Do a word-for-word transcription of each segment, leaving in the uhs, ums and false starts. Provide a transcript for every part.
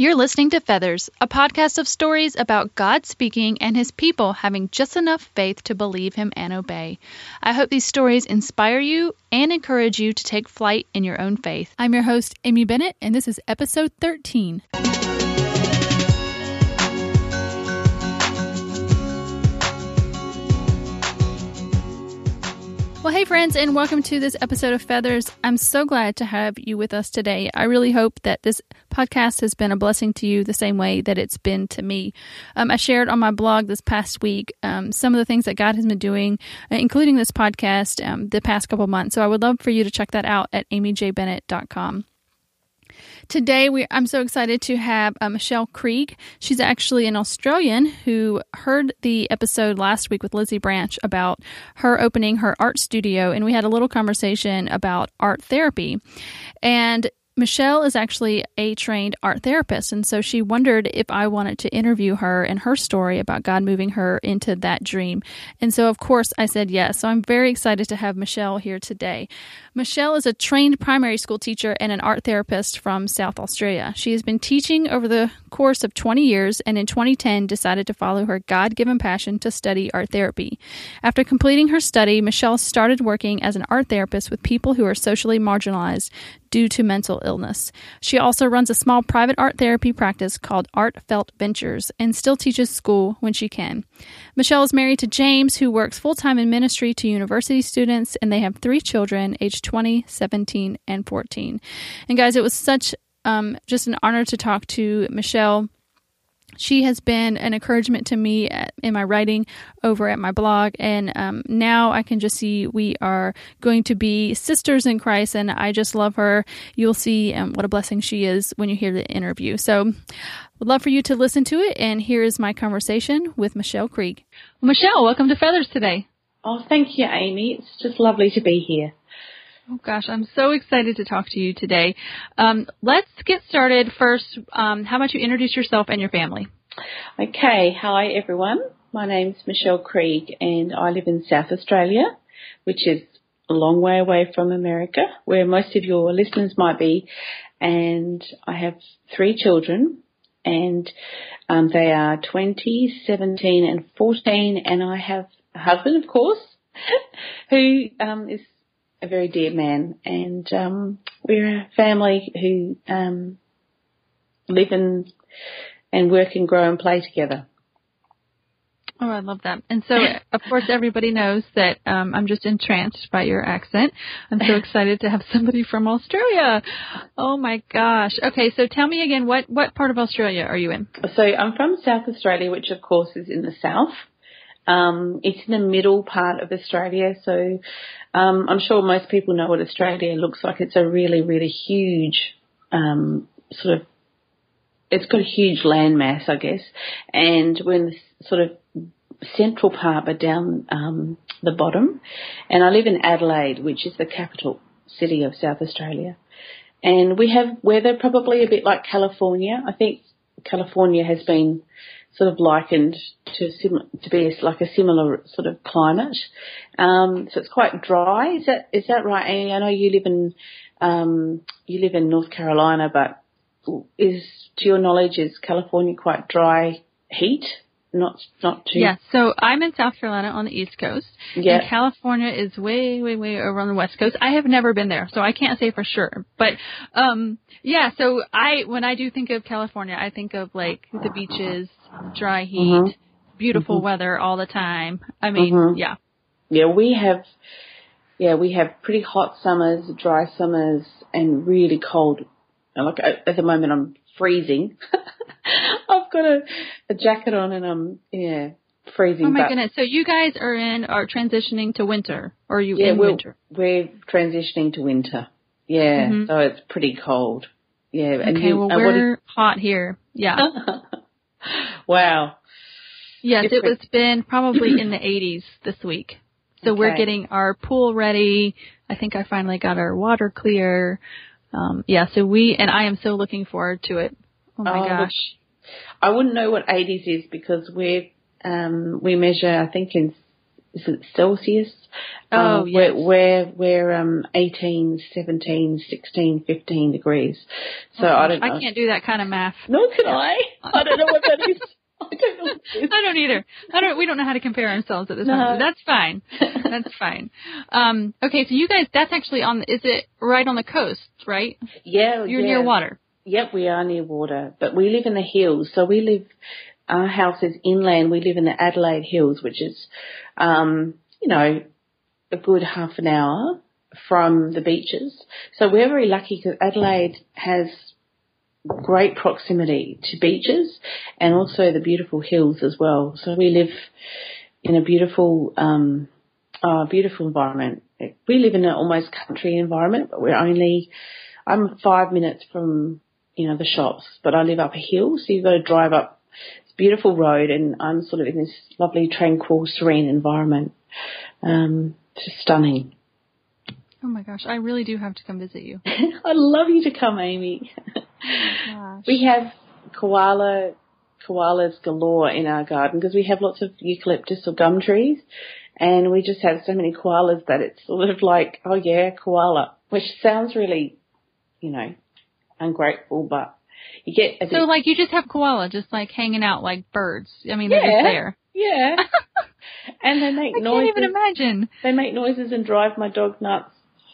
You're listening to Feathers, a podcast of stories about God speaking and his people having just enough faith to believe him and obey. I hope these stories inspire you and encourage you to take flight in your own faith. I'm your host, Amy Bennett, and this is episode thirteen. Well, hey friends, and welcome to this episode of Feathers. I'm so glad to have you with us today. I really hope that this podcast has been a blessing to you the same way that it's been to me. Um, I shared on my blog this past week um, some of the things that God has been doing, including this podcast, um, the past couple months. So I would love for you to check that out at amy j bennett dot com. Today, we, I'm so excited to have uh, Michelle Krieg. She's actually an Australian who heard the episode last week with Lizzie Branch about her opening her art studio, and we had a little conversation about art therapy. And Michelle is actually a trained art therapist, and so she wondered if I wanted to interview her and her story about God moving her into that dream. And so, of course, I said yes. So I'm very excited to have Michelle here today. Michelle is a trained primary school teacher and an art therapist from South Australia. She has been teaching over the course of twenty years, and in twenty ten decided to follow her God-given passion to study art therapy. After completing her study, Michelle started working as an art therapist with people who are socially marginalized due to mental illness. She also runs a small private art therapy practice called Art Felt Ventures and still teaches school when she can. Michelle is married to James, who works full-time in ministry to university students, and they have three children, aged twenty, seventeen, and fourteen. And guys, it was such um, just an honor to talk to Michelle. She has been an encouragement to me at, in my writing over at my blog, and um, now I can just see we are going to be sisters in Christ, and I just love her. You'll see um, what a blessing she is when you hear the interview. So would love for you to listen to it, and here is my conversation with Michelle Krieg. Michelle, welcome to Feathers today. Oh, thank you, Amy. It's just lovely to be here. Oh, gosh, I'm so excited to talk to you today. Um, let's get started first. Um, how about you introduce yourself and your family? Okay. Hi, everyone. My name's Michelle Krieg, and I live in South Australia, which is a long way away from America, where most of your listeners might be. And I have three children, and um, they are twenty, seventeen, and fourteen. And I have a husband, of course, who um, is a very dear man, and um, we're a family who um, live and and work and grow and play together. Oh, I love that. And so, of course, everybody knows that um, I'm just entranced by your accent. I'm so excited to have somebody from Australia. Oh, my gosh. Okay, so tell me again, what, what part of Australia are you in? So I'm from South Australia, which, of course, is in the south. Um, it's in the middle part of Australia, so um, I'm sure most people know what Australia looks like. It's a really, really huge um, sort of, it's got a huge landmass, I guess, and we're in the sort of central part, but down um, the bottom. And I live in Adelaide, which is the capital city of South Australia. And we have weather probably a bit like California. I think California has been sort of likened to sim- to be a, like a similar sort of climate. Um, so it's quite dry. Is that is that right, Amy? I know you live in um, you live in North Carolina, but is to your knowledge is California quite dry heat? Not not too. Yeah. So I'm in South Carolina on the East Coast. Yeah. And California is way, way, way over on the West Coast. I have never been there, so I can't say for sure. But um, yeah. So I when I do think of California, I think of like the beaches, dry heat, mm-hmm. beautiful mm-hmm. weather all the time. I mean, mm-hmm. yeah. Yeah, we have. Yeah, we have pretty hot summers, dry summers, and really cold. Like at the moment, I'm freezing. I've got a, a jacket on, and I'm yeah freezing. Oh my but goodness! So you guys are in are transitioning to winter, or are you yeah, in we're, winter? We're transitioning to winter. Yeah, mm-hmm. So it's pretty cold. Yeah. Okay. And you, well, uh, we're is... hot here. Yeah. Wow. Yes, Different. it was been probably in the eighties this week. So okay. We're getting our pool ready. I think I finally got our water clear. Um, yeah, so we, and I am so looking forward to it. Oh my oh, gosh. I wouldn't know what eighties is because we're, um, we measure, I think in, is it Celsius? Oh, um, yes. We're, we're, we're um, eighteen, seventeen, sixteen, fifteen degrees. So oh, I don't know. I can't do that kind of math. Nor can I. I don't know what that is. I don't know what it is. I don't either. I don't. We don't know how to compare ourselves at this No. time. That's fine. That's fine. Um, okay, so you guys, that's actually on. Is it right on the coast, right? Yeah, You're yeah. near water. Yep, we are near water, but we live in the hills. So we live. Our house is inland. We live in the Adelaide Hills, which is, um, you know, a good half an hour from the beaches. So we're very lucky because Adelaide has great proximity to beaches and also the beautiful hills as well. So we live in a beautiful, um, uh, beautiful environment. We live in an almost country environment, but we're only, I'm five minutes from, you know, the shops, but I live up a hill, so you've got to drive up this beautiful road, and I'm sort of in this lovely, tranquil, serene environment. Um, just stunning. Oh my gosh, I really do have to come visit you. I'd love you to come, Amy. Oh gosh. We have koala, koalas galore in our garden because we have lots of eucalyptus or gum trees, and we just have so many koalas that it's sort of like, oh yeah, koala, which sounds really, you know, ungrateful, but you get a So bit, like you just have koala just like hanging out like birds. I mean, yeah, they're just there. Yeah. And they make I noises. can't even imagine. They make noises and drive my dog nuts.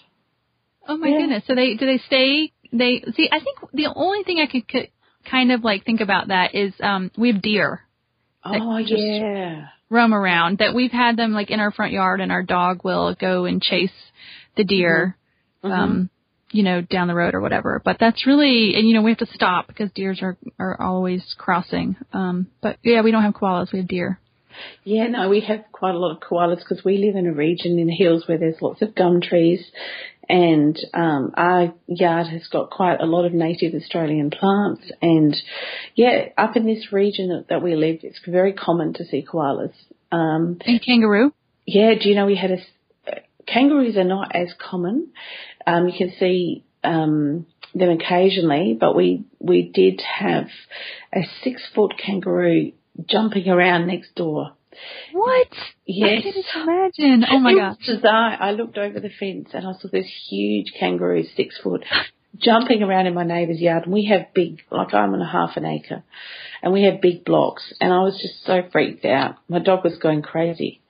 Oh my Yeah. goodness. So they do they stay? They see. I think the only thing I could, could kind of like think about that is um we have deer. Oh just yeah. Roam around. That we've had them like in our front yard, and our dog will go and chase the deer. Mm-hmm. Um, you know, down the road or whatever. But that's really, and you know, we have to stop because deers are are always crossing. Um, but yeah, we don't have koalas. We have deer. Yeah, no, we have quite a lot of koalas because we live in a region in the hills where there's lots of gum trees, and um, our yard has got quite a lot of native Australian plants. And yeah, up in this region that, that we live, it's very common to see koalas. Um, And kangaroo? Yeah, do you know we had a kangaroos are not as common. Um, you can see um, them occasionally, but we we did have a six foot kangaroo jumping around next door. What? Yes. I can't imagine. Oh my it gosh. was bizarre. I looked over the fence and I saw this huge kangaroo, six foot, jumping around in my neighbour's yard. And we have big, like I'm on a half an acre, and we have big blocks. And I was just so freaked out. My dog was going crazy.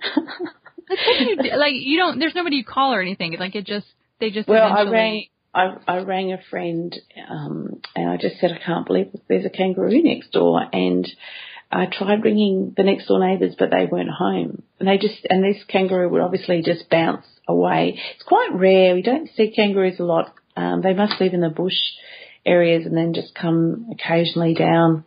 Like you don't. There's nobody you call or anything. Like it just. They just. Well, eventually... I rang. I, I rang a friend, um, and I just said I can't believe there's a kangaroo next door. And I tried ringing the next door neighbours, but they weren't home. And they just and this kangaroo would obviously just bounce away. It's quite rare. We don't see kangaroos a lot. Um, they must live in the bush areas and then just come occasionally down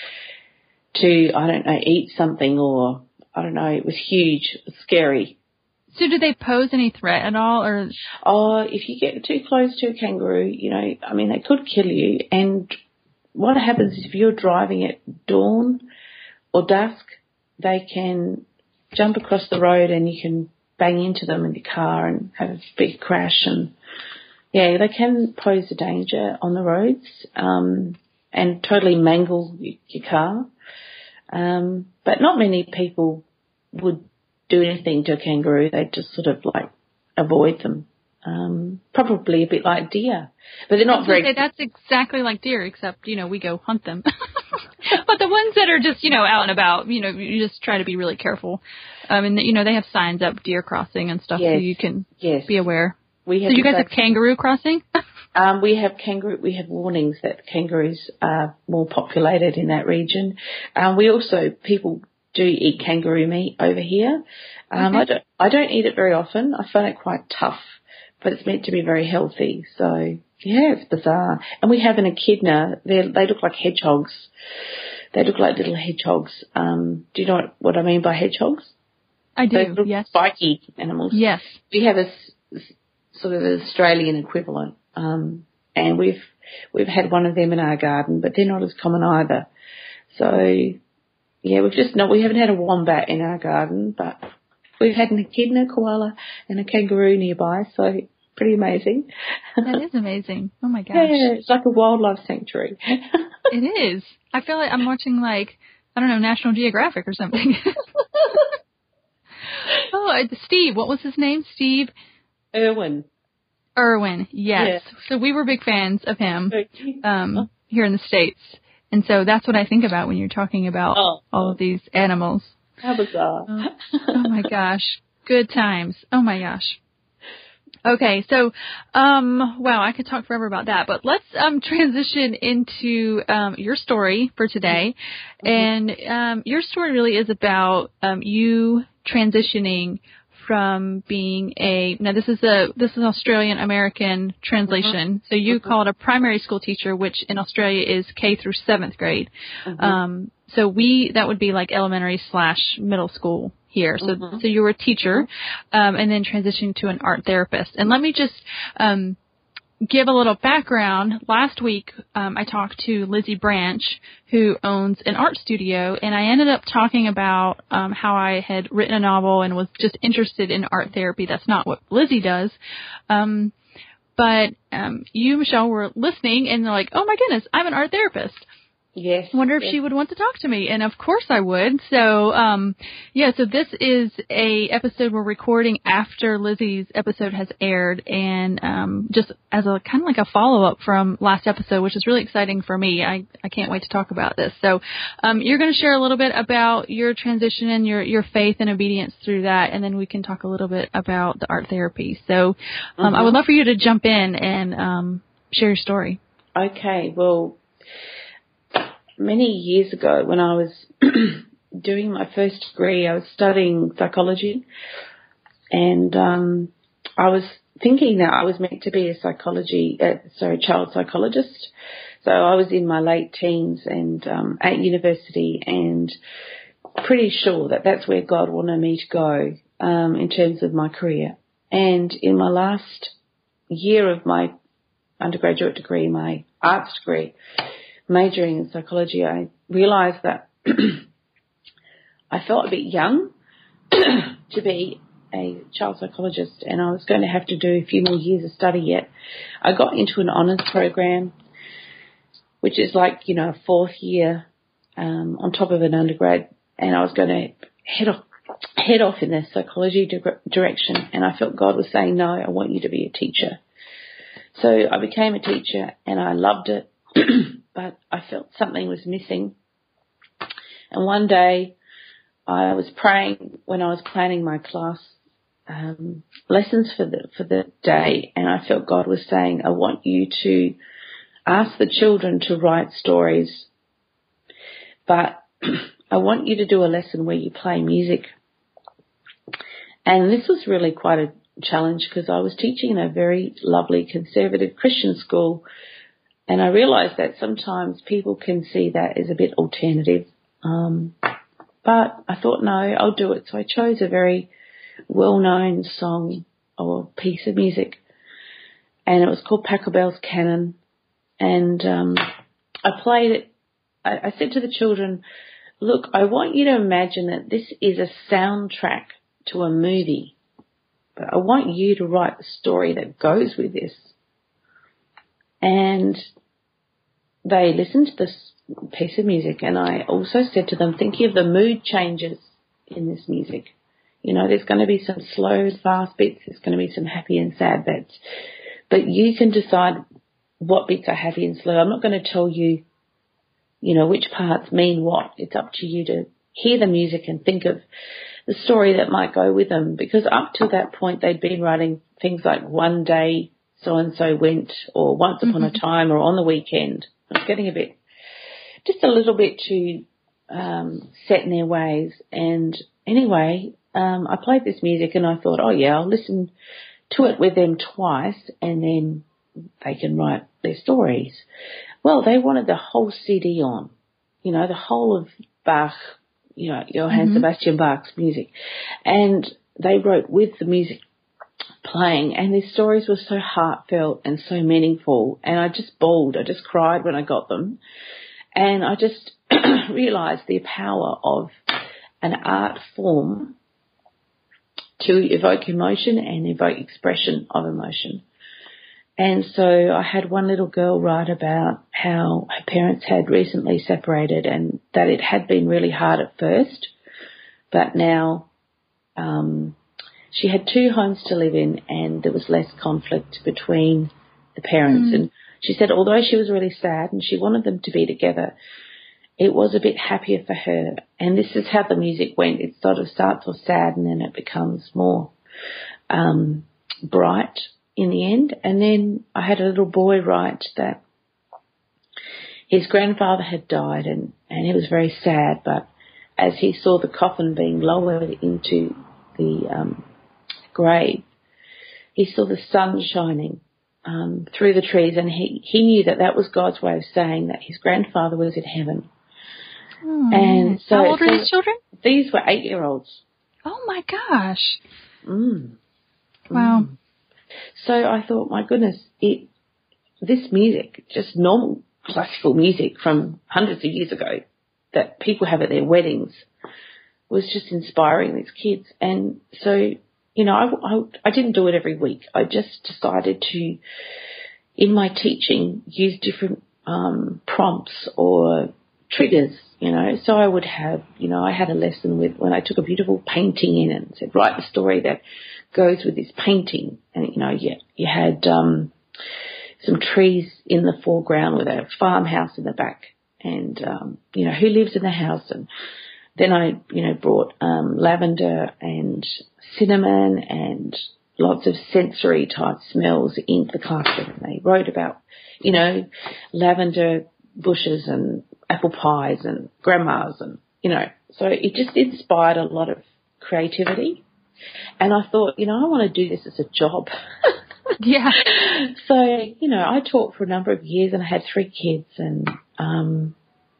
to, I don't know, eat something, or I don't know. It was huge. It was scary. So do they pose any threat at all, or? Oh, if you get too close to a kangaroo, you know, I mean, they could kill you. And what happens is if you're driving at dawn or dusk, they can jump across the road and you can bang into them in your car and have a big crash. And yeah, they can pose a danger on the roads, um, and totally mangle your, your car. Um, but not many people would do anything to a kangaroo. They just sort of like avoid them. Um, probably a bit like deer, but they're not very. Say that's exactly like deer, except you know we go hunt them. But the ones that are just you know out and about, you know, you just try to be really careful. Um, and you know they have signs up deer crossing and stuff, yes. so you can yes. be aware. We have so you guys have kangaroo crossing? um, we have kangaroo. We have warnings that kangaroos are more populated in that region. Um, we also people. do eat kangaroo meat over here. Um, okay. I don't, I don't eat it very often. I find it quite tough, but it's meant to be very healthy. So yeah, it's bizarre. And we have an echidna. They they look like hedgehogs. They look like little hedgehogs. Um, do you know what, what I mean by hedgehogs? I do. Those little yes. spiky animals. Yes. We have a sort of an Australian equivalent, um, and we've we've had one of them in our garden, but they're not as common either. So. Yeah, we've just not, we haven't had a wombat in our garden, but we've had an echidna, koala, and a kangaroo nearby, so pretty amazing. That is amazing. Oh my gosh. Yeah, it's like a wildlife sanctuary. It is. I feel like I'm watching like, I don't know, National Geographic or something. Oh, uh, Steve. What was his name? Steve? Irwin. Irwin, yes. Yeah. So we were big fans of him um, here in the States. And so that's what I think about when you're talking about oh. all of these animals. How bizarre. Oh, oh, my gosh. Good times. Oh, my gosh. Okay, so, um, wow, I could talk forever about that, but let's um, transition into um, your story for today. Mm-hmm. And um, your story really is about um, you transitioning from being a, now this is a, this is an Australian American translation. Mm-hmm. So you mm-hmm. call it a primary school teacher, which in Australia is K through seventh grade. Mm-hmm. Um, so we, that would be like elementary slash middle school here. So, mm-hmm. so you were a teacher, um, and then transitioning to an art therapist. And let me just, um, give a little background. Last week, um, I talked to Lizzie Branch, who owns an art studio, and I ended up talking about um, how I had written a novel and was just interested in art therapy. That's not what Lizzie does. Um, but um, you, Michelle, were listening, and they're like, oh, my goodness, I'm an art therapist. Yes. I wonder if yes. she would want to talk to me. And of course I would. So, um, yeah, so this is a episode we're recording after Lizzie's episode has aired, and, um, just as a kind of like a follow up from last episode, which is really exciting for me. I, I can't wait to talk about this. So, um, you're going to share a little bit about your transition and your, your faith and obedience through that. And then we can talk a little bit about the art therapy. So, um, mm-hmm. I would love for you to jump in and, um, share your story. Okay. Well, many years ago, when I was doing my first degree, I was studying psychology, and um, I was thinking that I was meant to be a psychology, uh, sorry, child psychologist. So I was in my late teens and um, at university, and pretty sure that that's where God wanted me to go um, in terms of my career. And in my last year of my undergraduate degree, my arts degree, majoring in psychology, I realised that I felt a bit young to be a child psychologist, and I was going to have to do a few more years of study yet. I got into an honours program, which is like, you know, a fourth year um, on top of an undergrad, and I was going to head off, head off in the psychology di- direction, and I felt God was saying, no, I want you to be a teacher. So I became a teacher, and I loved it. But I felt something was missing. And one day I was praying when I was planning my class um, lessons for the for the day, and I felt God was saying, I want you to ask the children to write stories, but I want you to do a lesson where you play music. And this was really quite a challenge, because I was teaching in a very lovely conservative Christian school. And I realised that sometimes people can see that as a bit alternative. Um, but I thought, no, I'll do it. So I chose a very well-known song or piece of music, and it was called Pachelbel's Canon. And um, I played it. I, I said to the children, look, I want you to imagine that this is a soundtrack to a movie, but I want you to write the story that goes with this. And they listened to this piece of music, and I also said to them, think of the mood changes in this music. You know, there's going to be some slow, fast bits, there's going to be some happy and sad bits, but you can decide what bits are happy and slow. I'm not going to tell you, you know, which parts mean what. It's up to you to hear the music and think of the story that might go with them, because up to that point they'd been writing things like one day so-and-so went, or once upon mm-hmm. a time, or on the weekend. I was getting a bit, just a little bit too um, set in their ways. And anyway, um, I played this music, and I thought, oh yeah, I'll listen to it with them twice, and then they can write their stories. Well, they wanted the whole C D on, you know, the whole of Bach, you know, Johann mm-hmm. Sebastian Bach's music. And they wrote with the music playing, and their stories were so heartfelt and so meaningful, and I just bawled. I just cried when I got them, and I just realised the power of an art form to evoke emotion and evoke expression of emotion. And so I had one little girl write about how her parents had recently separated, and that it had been really hard at first, but now um she had two homes to live in, and there was less conflict between the parents. Mm. And she said although she was really sad and she wanted them to be together, it was a bit happier for her. And this is how the music went. It sort of starts off sad and then it becomes more um, bright in the end. And then I had a little boy write that his grandfather had died, and, and he was very sad, but as he saw the coffin being lowered into the um, grave, he saw the sun shining um, through the trees, and he, he knew that that was God's way of saying that his grandfather was in heaven. Oh, and so, how old are so these children? These were eight-year-olds. Oh, my gosh. Mm. Wow. Mm. So I thought, my goodness, it, this music, just normal classical music from hundreds of years ago that people have at their weddings, was just inspiring these kids. And so, you know, I, I, I didn't do it every week. I just decided to, in my teaching, use different um, prompts or triggers, you know. So I would have, you know, I had a lesson with when I took a beautiful painting in and said, write the story that goes with this painting. And, you know, you, you had um, some trees in the foreground with a farmhouse in the back. And, um, you know, who lives in the house? And then I, you know, brought um, lavender and cinnamon and lots of sensory type smells into the classroom. And they wrote about, you know, lavender bushes and apple pies and grandmas and, you know, so it just inspired a lot of creativity. And I thought, you know, I want to do this as a job. Yeah. So, you know, I taught for a number of years and I had three kids, and um,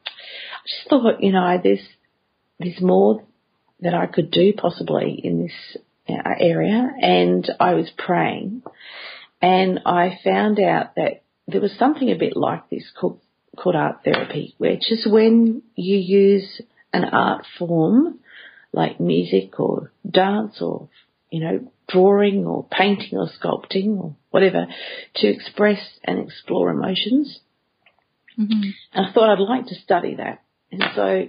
I just thought, you know, there's, there's more that I could do possibly in this uh, area. And I was praying, and I found out that there was something a bit like this called, called art therapy, which is when you use an art form like music or dance or, you know, drawing or painting or sculpting or whatever to express and explore emotions. Mm-hmm. And I thought I'd like to study that. And so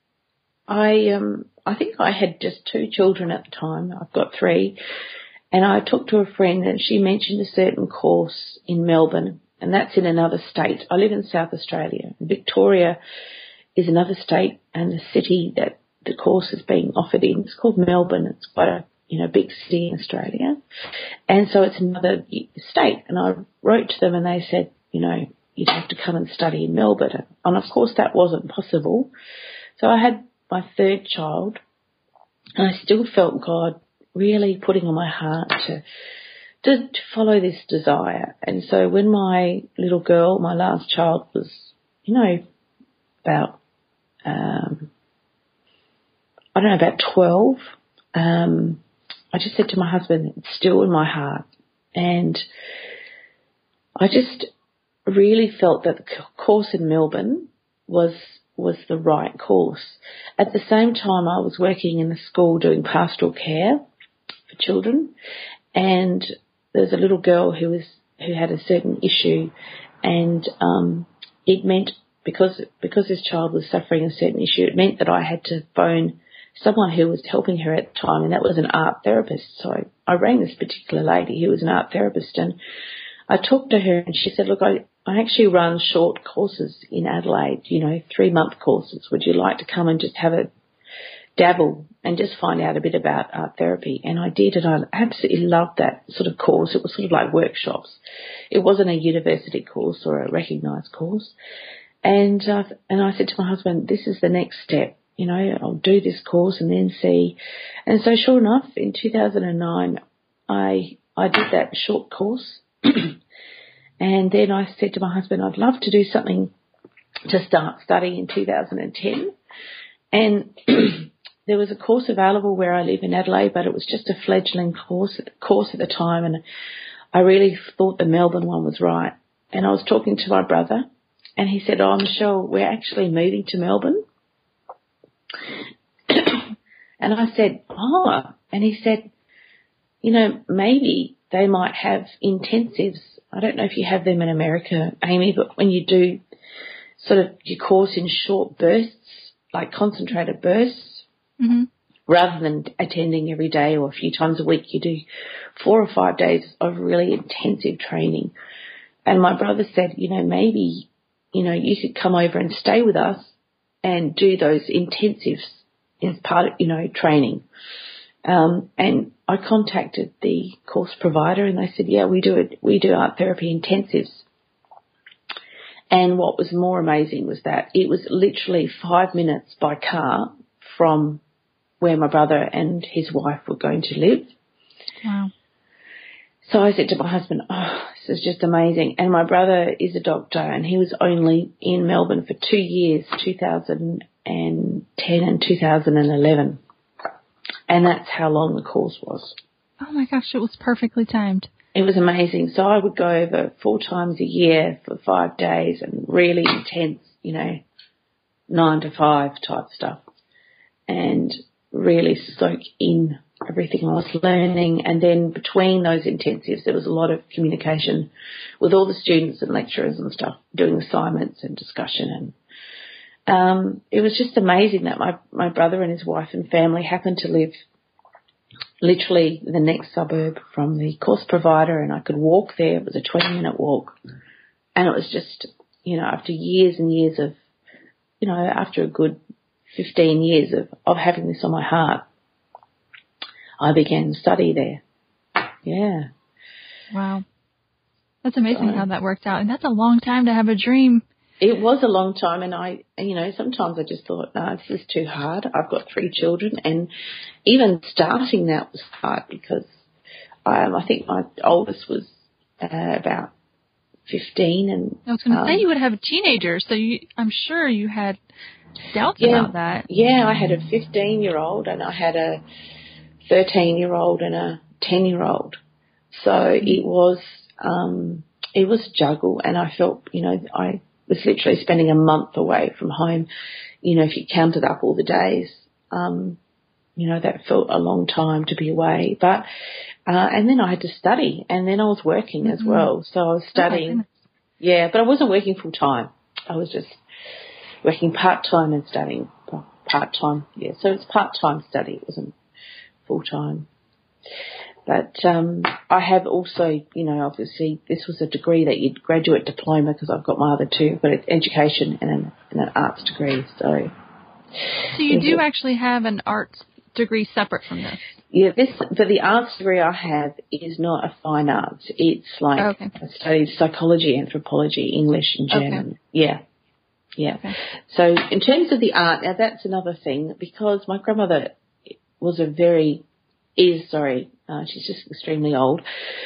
I um I think I had just two children at the time. I've got three. And I talked to a friend and she mentioned a certain course in Melbourne, and that's in another state. I live in South Australia. Victoria is another state and the city that the course is being offered in. It's called Melbourne. It's quite a, you know, big city in Australia. And so it's another state. And I wrote to them and they said, you know, you'd have to come and study in Melbourne. And of course that wasn't possible. So I had my third child, and I still felt God really putting on my heart to, to, to follow this desire. And so when my little girl, my last child, was, you know, about, um, I don't know, about twelve, um, I just said to my husband, it's still in my heart. And I just really felt that the course in Melbourne was was the right course. At the same time, I was working in a school doing pastoral care for children, and there was a little girl who was who had a certain issue, and um, it meant because because this child was suffering a certain issue, it meant that I had to phone someone who was helping her at the time, and that was an art therapist. So I, I rang this particular lady who was an art therapist, and I talked to her, and she said, look, I, I actually run short courses in Adelaide, you know, three-month courses. Would you like to come and just have a dabble and just find out a bit about art therapy? And I did, and I absolutely loved that sort of course. It was sort of like workshops. It wasn't a university course or a recognised course. And uh, and I said to my husband, this is the next step. You know, I'll do this course and then see. And so sure enough, in two thousand nine, I I did that short course. And then I said to my husband, I'd love to do something to start studying in two thousand ten. And there was a course available where I live in Adelaide, but it was just a fledgling course, course at the time. And I really thought the Melbourne one was right. And I was talking to my brother, and he said, oh, Michelle, we're actually moving to Melbourne. And I said, oh, and he said, you know, maybe they might have intensives. I don't know if you have them in America, Amy, but when you do sort of your course in short bursts, like concentrated bursts, mm-hmm. rather than attending every day or a few times a week, you do four or five days of really intensive training. And my brother said, you know, maybe, you know, you could come over and stay with us and do those intensives as part of, you know, training. Um, and I contacted the course provider and they said, yeah, we do it. We do art therapy intensives. And what was more amazing was that it was literally five minutes by car from where my brother and his wife were going to live. Wow. So I said to my husband, oh, this is just amazing. And my brother is a doctor and he was only in Melbourne for two years, two thousand ten and two thousand eleven. And that's how long the course was. Oh, my gosh, it was perfectly timed. It was amazing. So I would go over four times a year for five days and really intense, you know, nine to five type stuff and really soak in everything I was learning. And then between those intensives, there was a lot of communication with all the students and lecturers and stuff, doing assignments and discussion. And um, it was just amazing that my, my brother and his wife and family happened to live literally the next suburb from the course provider, and I could walk there. It was a twenty-minute walk. And it was just, you know, after years and years of, you know, after a good fifteen years of, of having this on my heart, I began to study there. Yeah. Wow. That's amazing so, how that worked out. And that's a long time to have a dream. It was a long time, and I, you know, sometimes I just thought, no, this is too hard. I've got three children, and even starting that was hard because um, I think my oldest was uh, about fifteen. And I was going to um, say you would have a teenager, so you, I'm sure you had doubts yeah, about that. Yeah, I had a fifteen-year-old, and I had a thirteen-year-old and a ten-year-old. So mm-hmm. it was um, it was juggle, and I felt, you know, I was literally spending a month away from home. You know, if you counted up all the days, um, you know, that felt a long time to be away. But uh, and then I had to study, and then I was working mm-hmm. as well. So I was studying. Oh, yeah, but I wasn't working full time. I was just working part time and studying part time. Yeah, so it's part time study. It wasn't full time. But um, I have also, you know, obviously this was a degree that you'd graduate diploma because I've got my other two, but it's education and an, and an arts degree. So, so you do actually have an arts degree separate from this? Yeah, this, but the arts degree I have is not a fine arts. It's like oh, okay. I studied psychology, anthropology, English and German. Okay. Yeah. Yeah. Okay. So in terms of the art, now that's another thing because my grandmother was a very, is, sorry, uh, she's just extremely old.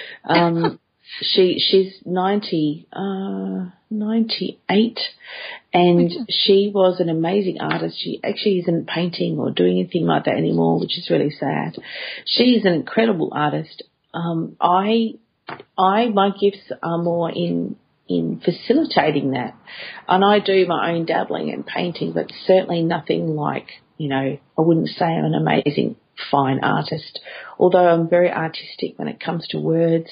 Um, she, she's ninety, uh, ninety-eight and she was an amazing artist. She actually isn't painting or doing anything like that anymore, which is really sad. She's an incredible artist. Um, I, I, my gifts are more in, in facilitating that. And I do my own dabbling and painting, but certainly nothing like, you know, I wouldn't say I'm an amazing fine artist, although I'm very artistic when it comes to words,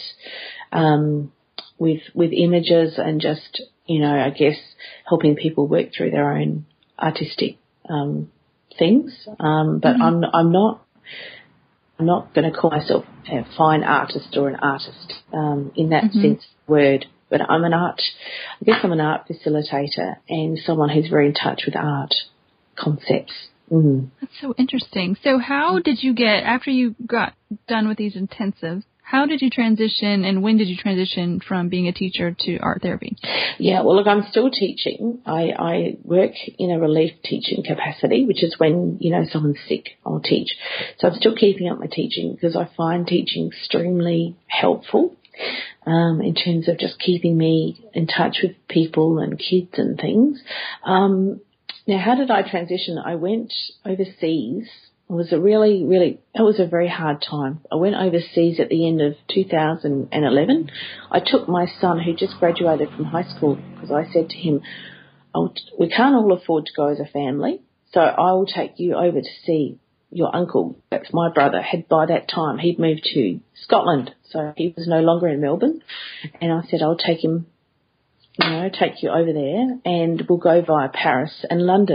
um, with, with images and just, you know, I guess helping people work through their own artistic, um, things. Um, but mm-hmm. I'm, I'm not, I'm not going to call myself a fine artist or an artist, um, in that mm-hmm. sense of the word. But I'm an art, I guess I'm an art facilitator and someone who's very in touch with art concepts. Mm. That's so interesting. So how did you get, after you got done with these intensives, how did you transition and when did you transition from being a teacher to art therapy? Yeah, well, look, I'm still teaching. I, I work in a relief teaching capacity, which is when, you know, someone's sick, I'll teach. So I'm still keeping up my teaching because I find teaching extremely helpful. Um, in terms of just keeping me in touch with people and kids and things. Um, now, how did I transition? I went overseas. It was a really, really, it was a very hard time. I went overseas at the end of two thousand eleven. I took my son, who just graduated from high school, because I said to him, oh, we can't all afford to go as a family, so I will take you over to see your uncle. That's my brother. Had by that time, he'd moved to Scotland, so he was no longer in Melbourne. And I said, I'll take him, you know, take you over there and we'll go via Paris and London.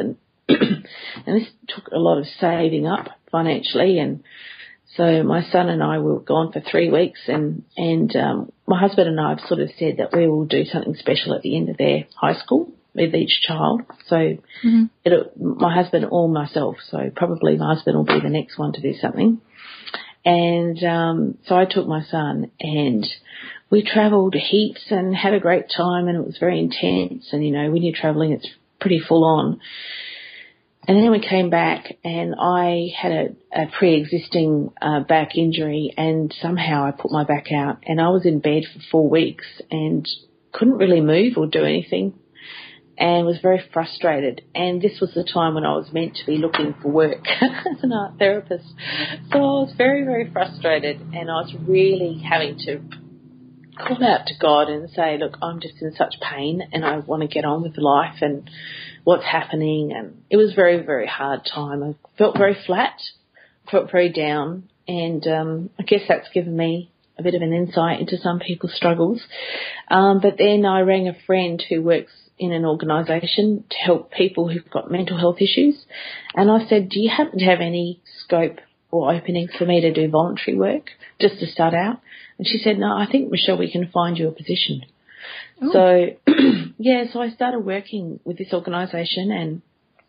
and this took a lot of saving up financially. And so my son and I were gone for three weeks, and, and um, my husband and I have sort of said that we will do something special at the end of their high school with each child. So mm-hmm. it'll, my husband or myself, so probably my husband will be the next one to do something. And um, so I took my son, and we travelled heaps and had a great time, and it was very intense. And, you know, when you're travelling, it's pretty full on. And then we came back, and I had a, a pre-existing uh, back injury, and somehow I put my back out, and I was in bed for four weeks and couldn't really move or do anything, and was very frustrated. And this was the time when I was meant to be looking for work as an art therapist. So I was very, very frustrated, and I was really having to call out to God and say, look, I'm just in such pain, and I want to get on with life and what's happening. And it was a very, very hard time. I felt very flat, felt very down, and um, I guess that's given me a bit of an insight into some people's struggles. Um, but then I rang a friend who works in an organisation to help people who've got mental health issues, and I said, do you happen to have any scope or opening for me to do voluntary work just to start out? And she said, no, I think, Michelle, we can find you a position. Ooh. So, yeah, so I started working with this organisation, and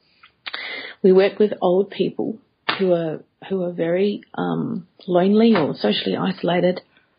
we work with old people who are who are very um, lonely or socially isolated,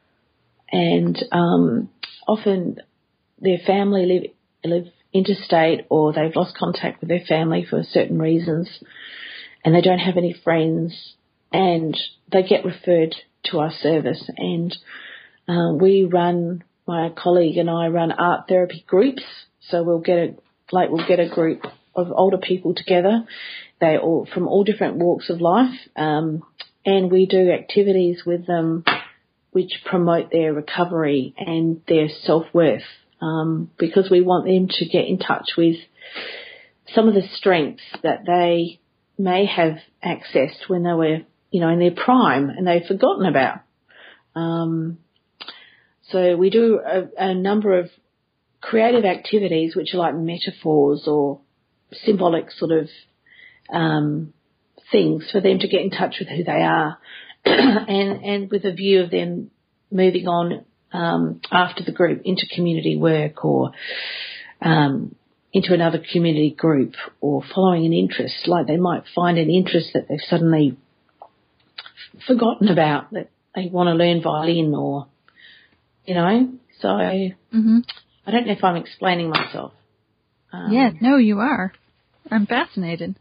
and um, often their family live live interstate, or they've lost contact with their family for certain reasons, and they don't have any friends, and they get referred to our service. And uh, we run, my colleague and I run art therapy groups. So we'll get a like we'll get a group of older people together. They all from all different walks of life, um, and we do activities with them which promote their recovery and their self-worth, um, because we want them to get in touch with some of the strengths that they may have accessed when they were, you know, in their prime and they've forgotten about. Um, so we do a, a number of creative activities which are like metaphors or symbolic sort of um, things for them to get in touch with who they are and, and with a view of them moving on um, after the group into community work or um, into another community group or following an interest. Like they might find an interest that they've suddenly forgotten about, that they want to learn violin or, you know. So mm-hmm. I don't know if I'm explaining myself. Um, yeah, no, you are. I'm fascinated.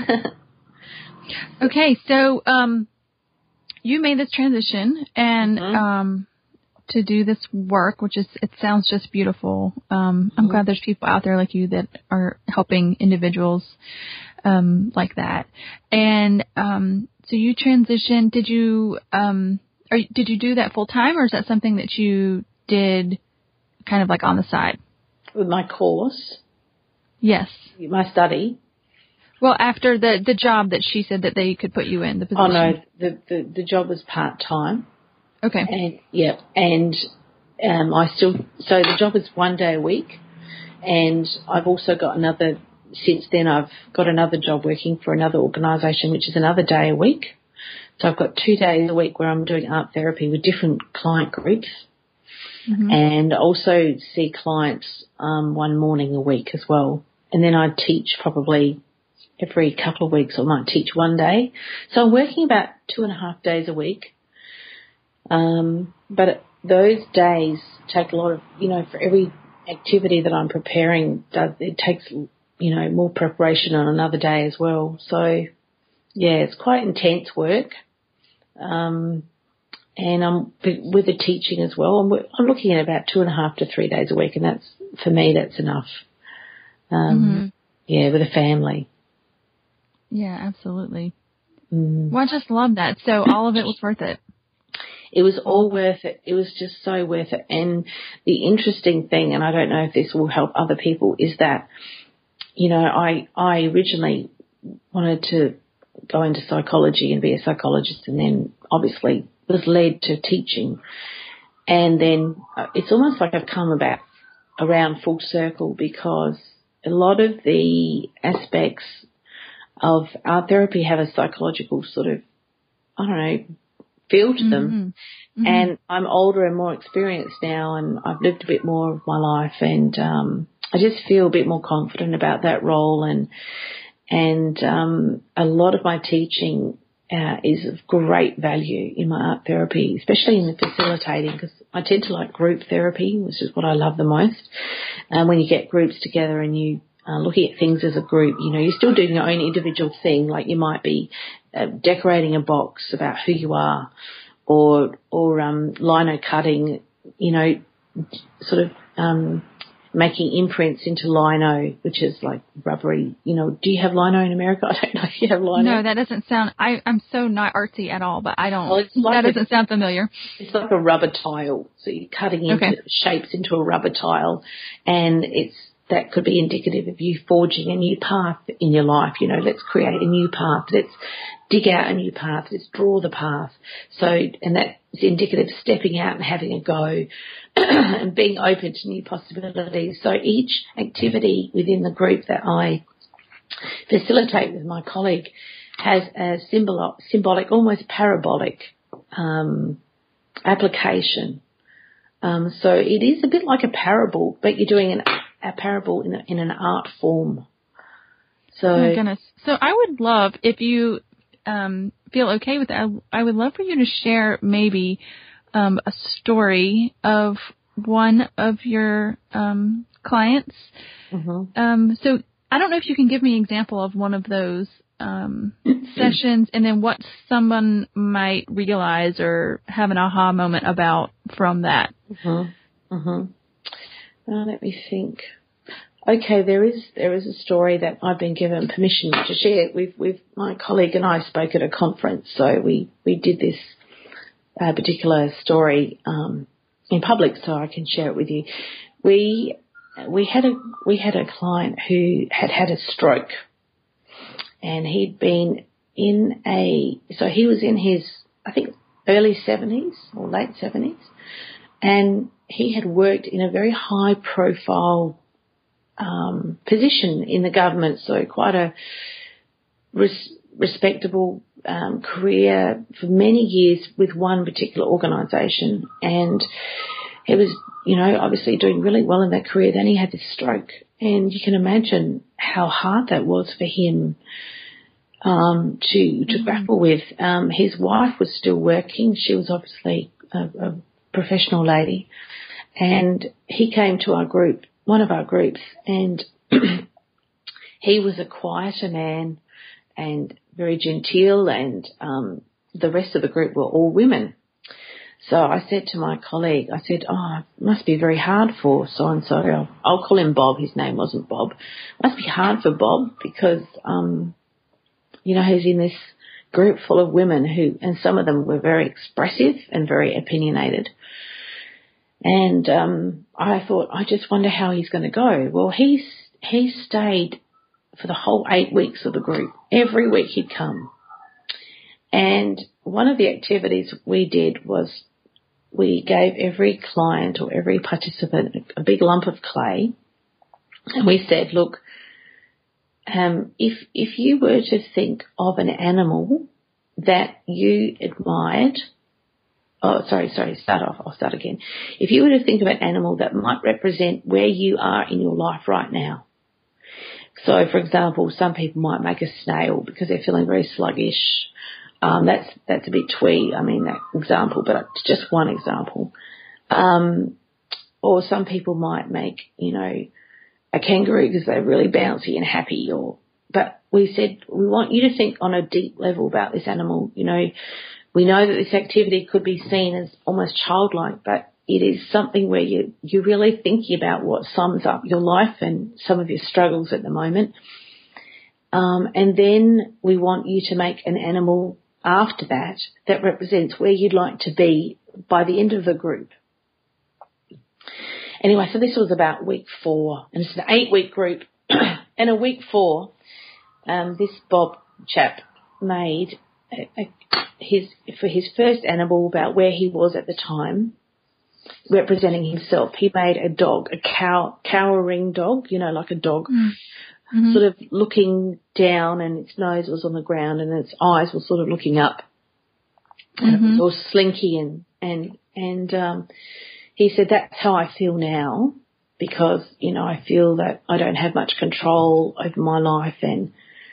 Okay, so um, you made this transition and mm-hmm. um, to do this work, which is, it sounds just beautiful. Um, I'm mm-hmm. glad there's people out there like you that are helping individuals um, like that. And um, so you transitioned. Did you um, or did you do that full time, or is that something that you did kind of like on the side? With my course? Yes. My study? Well, after the, the job that she said that they could put you in, the position. Oh, no, the, the, the job was part-time. Okay. And, yeah, and um, I still, so the job is one day a week, and I've also got another, since then I've got another job working for another organisation, which is another day a week. So I've got two days a week where I'm doing art therapy with different client groups. Mm-hmm. And also see clients um, one morning a week as well. And then I teach probably every couple of weeks, or might teach one day. So I'm working about two and a half days a week. Um, but those days take a lot of, you know, for every activity that I'm preparing, it takes, you know, more preparation on another day as well. So, yeah, it's quite intense work. Um And I'm with the teaching as well. I'm, I'm looking at about two and a half to three days a week, and that's, for me, that's enough. Um, mm-hmm. Yeah, with a family. Yeah, absolutely. Mm. Well, I just love that. So all of it was worth it. It was all worth it. It was just so worth it. And the interesting thing, and I don't know if this will help other people, is that, you know, I I originally wanted to go into psychology and be a psychologist, and then obviously was led to teaching. And then it's almost like I've come about around full circle, because a lot of the aspects of art therapy have a psychological sort of, I don't know, feel to them. Mm-hmm. Mm-hmm. And I'm older and more experienced now, and I've lived a bit more of my life, and um, I just feel a bit more confident about that role. And and um, a lot of my teaching uh, is of great value in my art therapy, especially in the facilitating, because I tend to like group therapy, which is what I love the most. And um, when you get groups together and you Uh, looking at things as a group, you know, you're still doing your own individual thing, like you might be uh, decorating a box about who you are, or or um, lino cutting, you know, sort of um, making imprints into lino, which is like rubbery. You know, do you have lino in America? I don't know if you have lino. No, that doesn't sound. I, I'm so not artsy at all, but I don't. Well, it's like that doesn't a, sound familiar. It's like a rubber tile, so you're cutting into okay. shapes into a rubber tile, and it's. That could be indicative of you forging a new path in your life. You know, let's create a new path. Let's dig out a new path. Let's draw the path. So, and that's indicative of stepping out and having a go and being open to new possibilities. So each activity within the group that I facilitate with my colleague has a symbol, symbolic, almost parabolic um, application. Um, so it is a bit like a parable, but you're doing an a parable in, a, in an art form. So, oh my goodness. So I would love, if you um, feel okay with that, I, I would love for you to share maybe um, a story of one of your um, clients. Mm-hmm. Um, so I don't know if you can give me an example of one of those um, sessions, and then what someone might realize or have an aha moment about from that. Mm-hmm. Mm-hmm. Uh, let me think. Okay, there is there is a story that I've been given permission to share with, with my colleague, and I spoke at a conference, so we, we did this uh, particular story um, in public, so I can share it with you. We we had a we had a client who had had a stroke, and he'd been in a so he was in his I think early seventies or late seventies, and he had worked in a very high profile um, position in the government, so quite a res- respectable um, career for many years with one particular organisation. And he was, you know, obviously doing really well in that career. Then he had this stroke, and you can imagine how hard that was for him um, to to mm-hmm. grapple with. Um, his wife was still working. She was obviously a, a professional lady. And he came to our group, one of our groups, and he was a quieter man and very genteel, and um, the rest of the group were all women. So I said to my colleague, I said, oh, it must be very hard for so-and-so. I'll, I'll call him Bob. His name wasn't Bob. It must be hard for Bob because, um, you know, he's in this group full of women who, and some of them were very expressive and very opinionated. And um, I thought, I just wonder how he's going to go. Well, he he stayed for the whole eight weeks of the group. Every week he'd come. And one of the activities we did was we gave every client or every participant a big lump of clay. And we said, look, um, if if you were to think of an animal that you admired, Oh, sorry, sorry, start off. I'll start again. If you were to think of an animal that might represent where you are in your life right now. So, for example, some people might make a snail because they're feeling very sluggish. Um, that's that's a bit twee, I mean, that example, but it's just one example. Um, or some people might make, you know, a kangaroo because they're really bouncy and happy. Or, but we said we want you to think on a deep level about this animal, you know. We know that this activity could be seen as almost childlike, but it is something where you, you're really thinking about what sums up your life and some of your struggles at the moment. Um, and then we want you to make an animal after that that represents where you'd like to be by the end of the group. Anyway, so this was about week four, and it's an eight-week group. And a week four, um, this Bob chap made a, a his for his first animal about where he was at the time, representing himself. He made a dog, a cow, cowering dog, you know, like a dog, mm. mm-hmm. sort of looking down, and its nose was on the ground and its eyes were sort of looking up. And mm-hmm. it was all slinky and, and, and, um, he said, that's how I feel now, because, you know, I feel that I don't have much control over my life. And,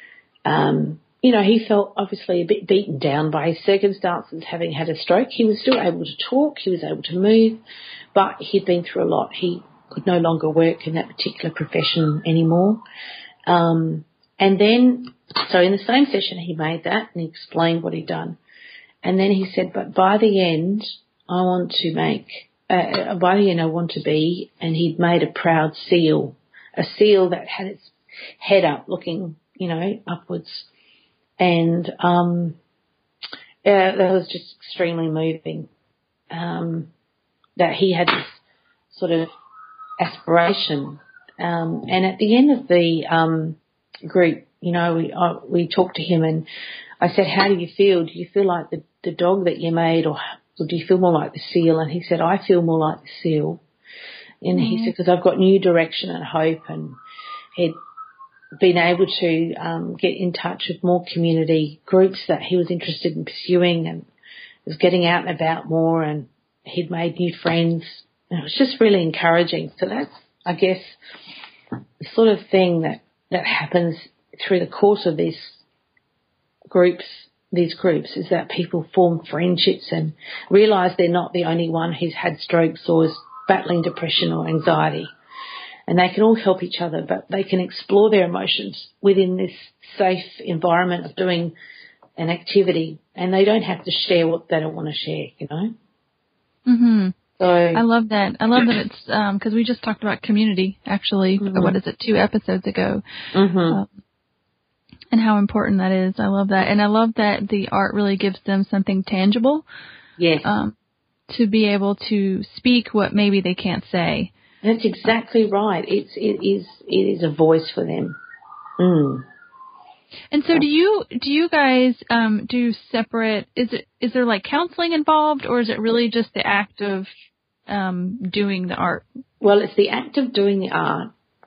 um, you know, he felt obviously a bit beaten down by his circumstances, having had a stroke. He was still able to talk, he was able to move, but he'd been through a lot. He could no longer work in that particular profession anymore. Um, and then, so in the same session he made that and he explained what he'd done. And then he said, but by the end, I want to make, uh, by the end I want to be, and he'd made a proud seal, a seal that had its head up looking, you know, upwards. And um, uh, that was just extremely moving, um, that he had this sort of aspiration. Um, and at the end of the um, group, you know, we I, we talked to him and I said, how do you feel? Do you feel like the, the dog that you made, or, or do you feel more like the seal? And he said, I feel more like the seal. And mm-hmm. he said, because I've got new direction and hope, and he'd been able to um, get in touch with more community groups that he was interested in pursuing, and was getting out and about more, and he'd made new friends. And it was just really encouraging. So that's, I guess, the sort of thing that, that happens through the course of this groups, these groups, is that people form friendships and realise they're not the only one who's had strokes or is battling depression or anxiety. And they can all help each other, but they can explore their emotions within this safe environment of doing an activity, and they don't have to share what they don't want to share, you know. Mm-hmm. So I love that. I love that it's um, because we just talked about community, actually, mm-hmm. what is it, two episodes ago. Mm-hmm. Um, and how important that is. I love that. And I love that the art really gives them something tangible. Yes. Um, to be able to speak what maybe they can't say. That's exactly right. It's it is it is a voice for them. Mm. And so, do you do you guys um, do separate? Is it is there like counseling involved, or is it really just the act of um, doing the art? Well, it's the act of doing the art,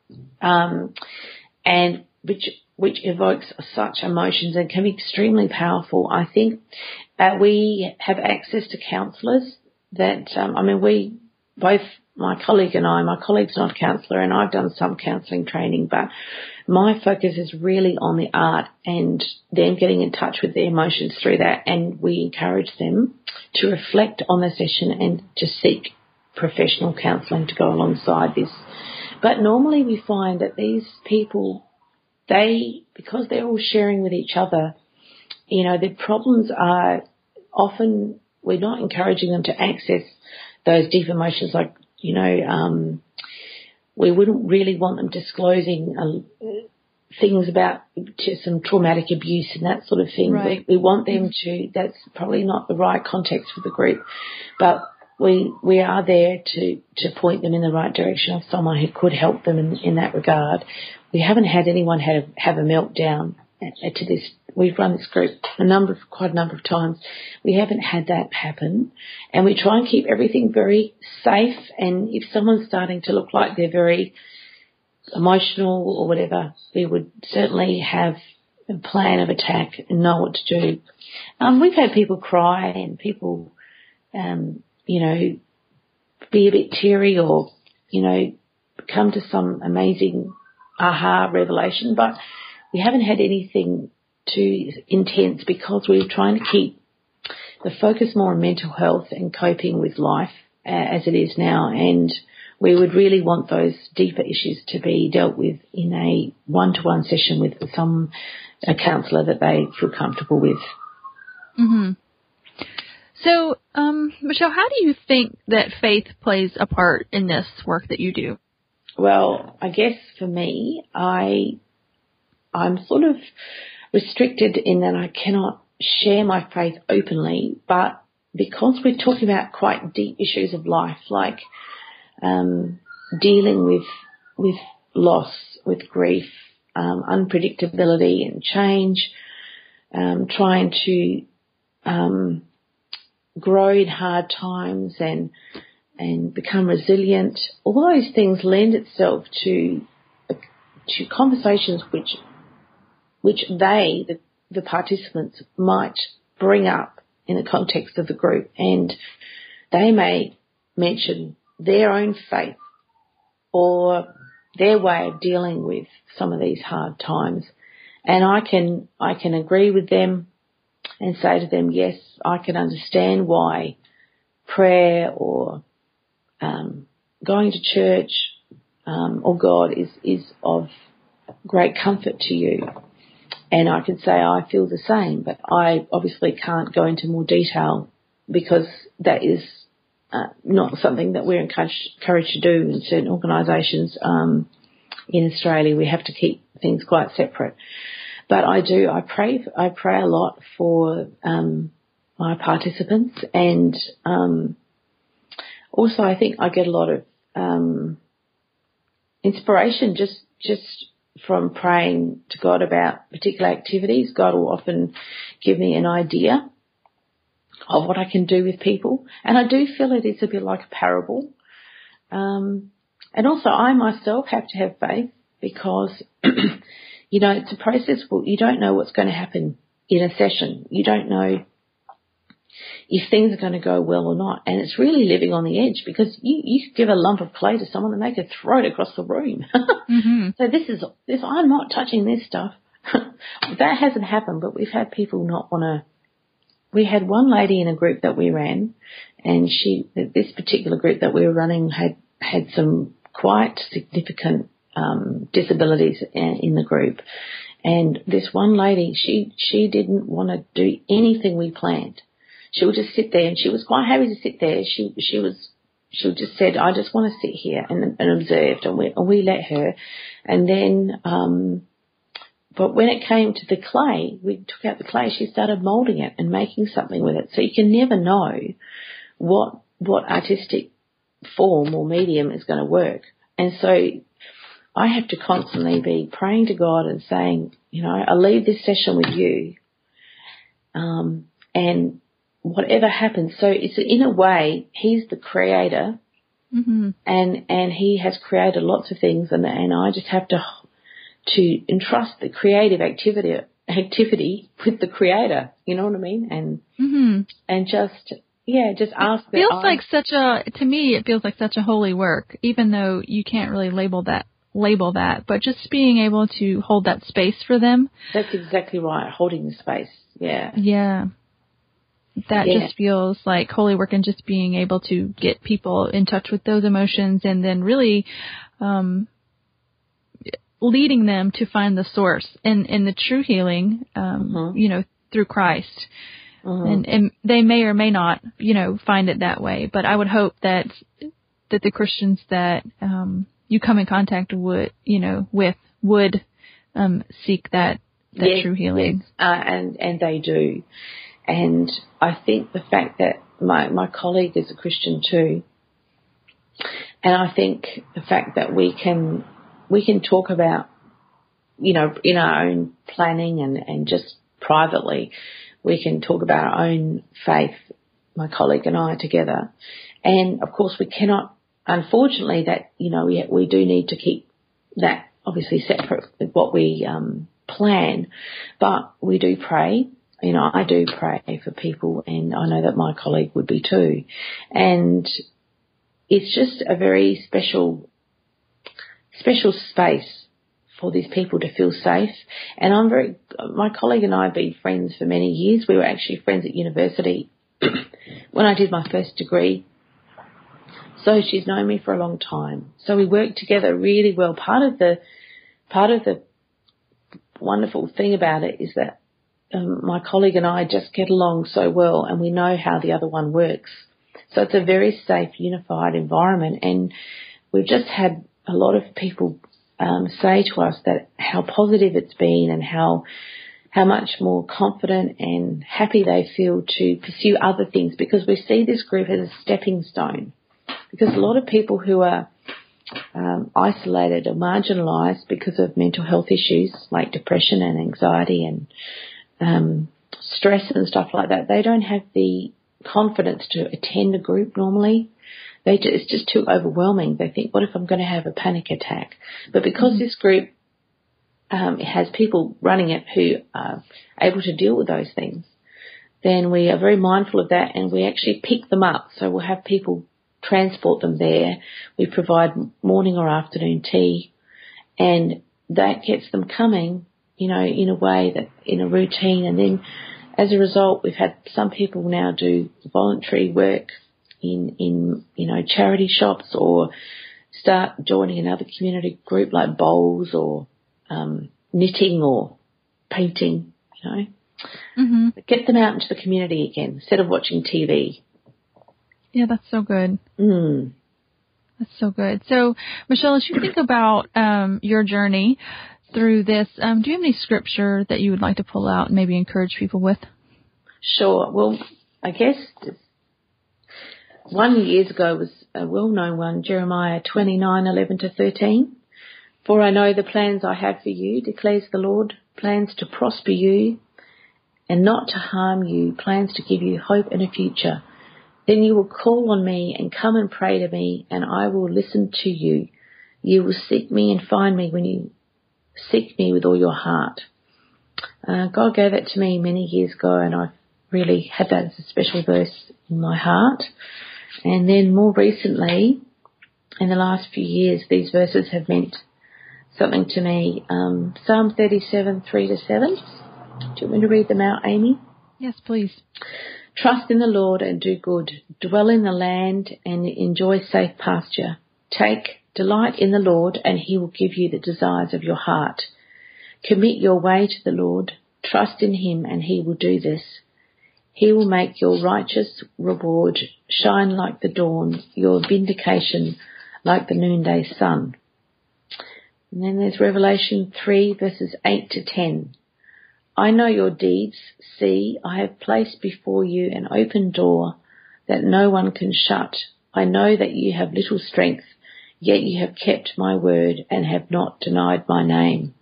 um, and which which evokes such emotions and can be extremely powerful. I think uh, we have access to counsellors that um, I mean we both. My colleague and I, my colleague's not a counsellor, and I've done some counselling training, but my focus is really on the art and them getting in touch with their emotions through that, and we encourage them to reflect on the session and to seek professional counselling to go alongside this. But normally we find that these people, they, because they're all sharing with each other, you know, their problems are often, we're not encouraging them to access those deep emotions like, you know, um, we wouldn't really want them disclosing uh, things about to some traumatic abuse and that sort of thing. Right. We, we want them to, that's probably not the right context for the group, but we we are there to, to point them in the right direction of someone who could help them in, in that regard. We haven't had anyone have, have a meltdown to this. We've run this group a number of, quite a number of times. We haven't had that happen, and we try and keep everything very safe. And if someone's starting to look like they're very emotional or whatever, we would certainly have a plan of attack and know what to do. Um, we've had people cry and people, um, you know, be a bit teary or, you know, come to some amazing aha revelation, but we haven't had anything too intense because we're trying to keep the focus more on mental health and coping with life uh, as it is now, and we would really want those deeper issues to be dealt with in a one-to-one session with some a counsellor that they feel comfortable with. Mm-hmm. So, um, Michelle, how do you think that faith plays a part in this work that you do? Well, I guess for me, I I'm sort of restricted in that I cannot share my faith openly, but because we're talking about quite deep issues of life, like um, dealing with with loss, with grief, um, unpredictability and change, um, trying to um, grow in hard times and and become resilient, all those things lend itself to to conversations which which they, the, the participants, might bring up in the context of the group, and they may mention their own faith or their way of dealing with some of these hard times. And I can I can agree with them and say to them, yes, I can understand why prayer or um, going to church um, or God is, is of great comfort to you. And I can say I feel the same, but I obviously can't go into more detail because that is uh, not something that we're encouraged, encouraged to do in certain organisations. Um, in Australia, we have to keep things quite separate. But I do, I pray, I pray a lot for um, my participants, and um, also I think I get a lot of um, inspiration just just from praying to God about particular activities. God will often give me an idea of what I can do with people, and I do feel it is a bit like a parable. Um, and also I myself have to have faith because you know, it's a process where you don't know what's going to happen in a session. You don't know if things are going to go well or not. And it's really living on the edge because you, you could give a lump of clay to someone and they could throw it across the room. Mm-hmm. So this is, this, I'm not touching this stuff. That hasn't happened, but we've had people not want to. We had one lady in a group that we ran, and she, this particular group that we were running had, had some quite significant Um, disabilities in the group, and this one lady, she she didn't want to do anything we planned. She would just sit there, and she was quite happy to sit there. She she was she just said, "I just want to sit here and, and observed," and we and we let her. And then, um, but when it came to the clay, we took out the clay. She started moulding it and making something with it. So you can never know what what artistic form or medium is going to work, and so I have to constantly be praying to God and saying, you know, I leave this session with you, um, and whatever happens. So it's in a way, He's the creator, mm-hmm. and and He has created lots of things, and and I just have to to entrust the creative activity activity with the Creator. You know what I mean? And mm-hmm. and just yeah, just ask. It feels like such a to me. It feels like such a holy work, even though you can't really label that. label that, but just being able to hold that space for them. That's exactly right, holding the space, yeah. Yeah. That yeah. just feels like holy work, and just being able to get people in touch with those emotions, and then really um, leading them to find the source and, and the true healing, um, mm-hmm. you know, through Christ. Mm-hmm. And, and they may or may not, you know, find it that way, but I would hope that that the Christians that um, you come in contact with, you know, with would um, seek that that yes, true healing. Yes. Uh, and and they do, and I think the fact that my my colleague is a Christian too, and I think the fact that we can we can talk about, you know, in our own planning and and just privately, we can talk about our own faith, my colleague and I together, and of course we cannot. Unfortunately, that, you know, we we do need to keep that obviously separate with what we um, plan, but we do pray. You know, I do pray for people, and I know that my colleague would be too. And it's just a very special, special space for these people to feel safe. And I'm very, my colleague and I have been friends for many years. We were actually friends at university when I did my first degree. So she's known me for a long time. So we work together really well. Part of the part of the wonderful thing about it is that um, my colleague and I just get along so well, and we know how the other one works. So it's a very safe, unified environment. And we've just had a lot of people um, say to us that how positive it's been, and how how much more confident and happy they feel to pursue other things, because we see this group as a stepping stone. Because a lot of people who are um, isolated or marginalised because of mental health issues like depression and anxiety and um, stress and stuff like that, they don't have the confidence to attend a group normally. They just, it's just too overwhelming. They think, what if I'm going to have a panic attack? But because mm-hmm. this group um, has people running it who are able to deal with those things, then we are very mindful of that, and we actually pick them up. So we'll have people transport them there. We provide morning or afternoon tea, and that gets them coming, you know, in a way that, in a routine. And then as a result, we've had some people now do voluntary work in, in, you know, charity shops, or start joining another community group like bowls or um, knitting or painting, you know. Mm-hmm. Get them out into the community again instead of watching T V. Yeah, that's so good. Mm. That's so good. So, Michelle, as you think about um, your journey through this, um, do you have any scripture that you would like to pull out and maybe encourage people with? Sure. Well, I guess one years ago was a well-known one, Jeremiah twenty-nine, eleven to thirteen. For I know the plans I have for you, declares the Lord, plans to prosper you and not to harm you, plans to give you hope and a future. Then you will call on me and come and pray to me, and I will listen to you. You will seek me and find me when you seek me with all your heart. Uh, God gave it to me many years ago, and I've really had that as a special verse in my heart. And then more recently, in the last few years, these verses have meant something to me. Um, Psalm thirty-seven, three to seven. Do you want me to read them out, Amy? Yes, please. Trust in the Lord and do good. Dwell in the land and enjoy safe pasture. Take delight in the Lord, and he will give you the desires of your heart. Commit your way to the Lord. Trust in him, and he will do this. He will make your righteous reward shine like the dawn, your vindication like the noonday sun. And then there's Revelation three, verses eight to ten. I know your deeds. See, I have placed before you an open door that no one can shut. I know that you have little strength, yet you have kept my word and have not denied my name.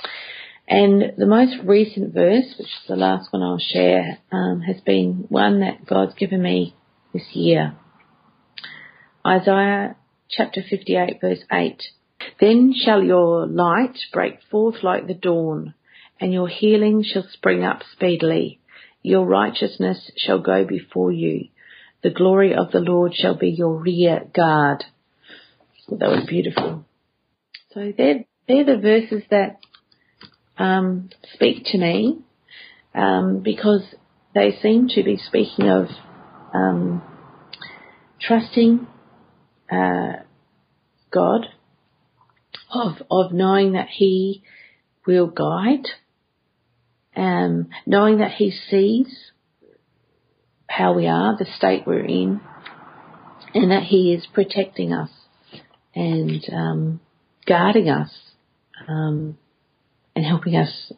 And the most recent verse, which is the last one I'll share, um, has been one that God's given me this year. Isaiah chapter fifty-eight, verse eight. Then shall your light break forth like the dawn, and your healing shall spring up speedily. Your righteousness shall go before you. The glory of the Lord shall be your rear guard. Well, that was beautiful. So they're, they're the verses that um, speak to me um, because they seem to be speaking of um, trusting uh, God, of of knowing that he will guide, um, knowing that he sees how we are, the state we're in, and that he is protecting us and um, guarding us um, and helping us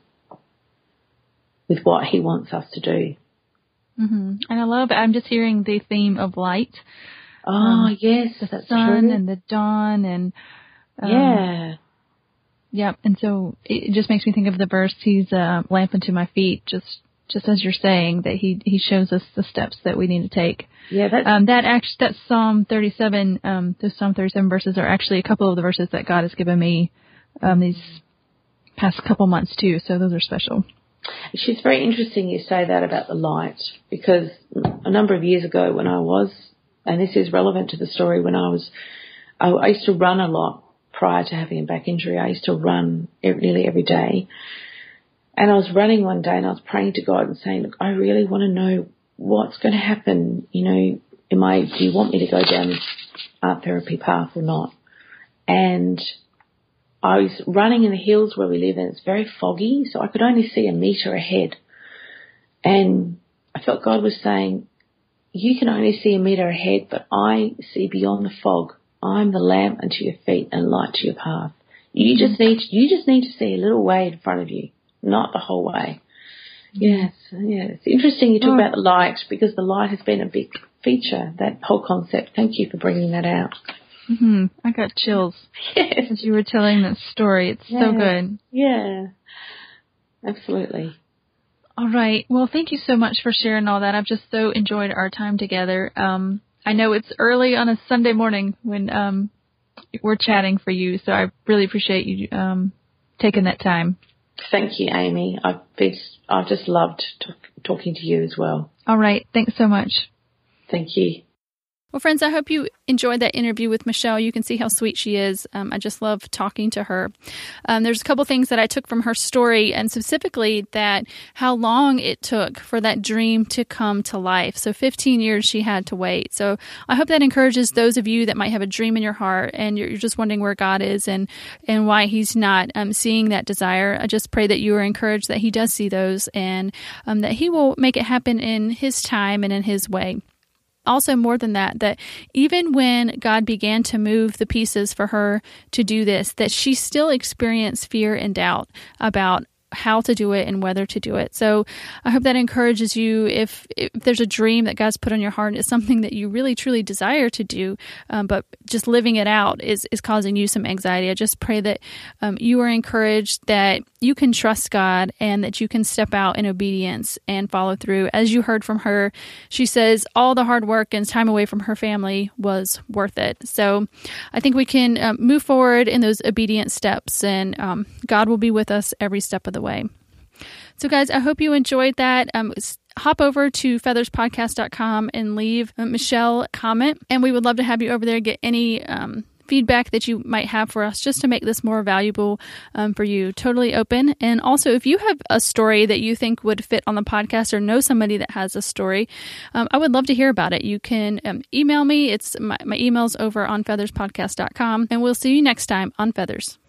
with what he wants us to do. Mm-hmm. And I love, I'm just hearing the theme of light. Oh, um, yes, the that's sun true. and the dawn and um, yeah. Yep, and so it just makes me think of the verse, he's a lamp unto my feet, just just as you're saying, that he he shows us the steps that we need to take. Yeah, that's... Um, that, act, that Psalm thirty-seven, um, those Psalm thirty-seven verses are actually a couple of the verses that God has given me um, these past couple months too, so those are special. It's very interesting you say that about the light, because a number of years ago when I was, and this is relevant to the story, when I was, I, I used to run a lot. Prior to having a back injury, I used to run nearly every day. And I was running one day and I was praying to God and saying, look, I really want to know what's going to happen. You know, am I, do you want me to go down this art therapy path or not? And I was running in the hills where we live, and it's very foggy, so I could only see a metre ahead. And I felt God was saying, you can only see a metre ahead, but I see beyond the fog. I'm the lamp unto your feet and light to your path. You just need you just need to see a little way in front of you, not the whole way. Yes, yeah. It's interesting you talk oh. about the light, because the light has been a big feature, that whole concept. Thank you for bringing that out. Mm-hmm. I got chills yes. as you were telling that story. It's yeah. so good. Yeah, absolutely. All right. Well, thank you so much for sharing all that. I've just so enjoyed our time together. Um, I know it's early on a Sunday morning when um, we're chatting for you, so I really appreciate you um, taking that time. Thank you, Amy. I've been, I've just loved talk, talking to you as well. All right. Thanks so much. Thank you. Well, friends, I hope you enjoyed that interview with Michelle. You can see how sweet she is. Um, I just love talking to her. Um, there's a couple things that I took from her story, and specifically that how long it took for that dream to come to life. So fifteen years she had to wait. So I hope that encourages those of you that might have a dream in your heart and you're, you're just wondering where God is and, and why he's not um, seeing that desire. I just pray that you are encouraged that he does see those and um, that he will make it happen in his time and in his way. Also, more than that, that even when God began to move the pieces for her to do this, that she still experienced fear and doubt about how to do it and whether to do it. So I hope that encourages you if, if there's a dream that God's put on your heart and it's something that you really, truly desire to do, um, but just living it out is, is causing you some anxiety. I just pray that um, you are encouraged that you can trust God and that you can step out in obedience and follow through. As you heard from her, she says all the hard work and time away from her family was worth it. So I think we can um, move forward in those obedient steps, and um, God will be with us every step of the way. So guys, I hope you enjoyed that. Um, hop over to feathers podcast dot com and leave uh, Michelle a comment, and we would love to have you over there, get any um, feedback that you might have for us just to make this more valuable um, for you. Totally open. And also, if you have a story that you think would fit on the podcast or know somebody that has a story, um, I would love to hear about it. You can um, email me. It's my, my email's over on feathers podcast dot com, and we'll see you next time on Feathers.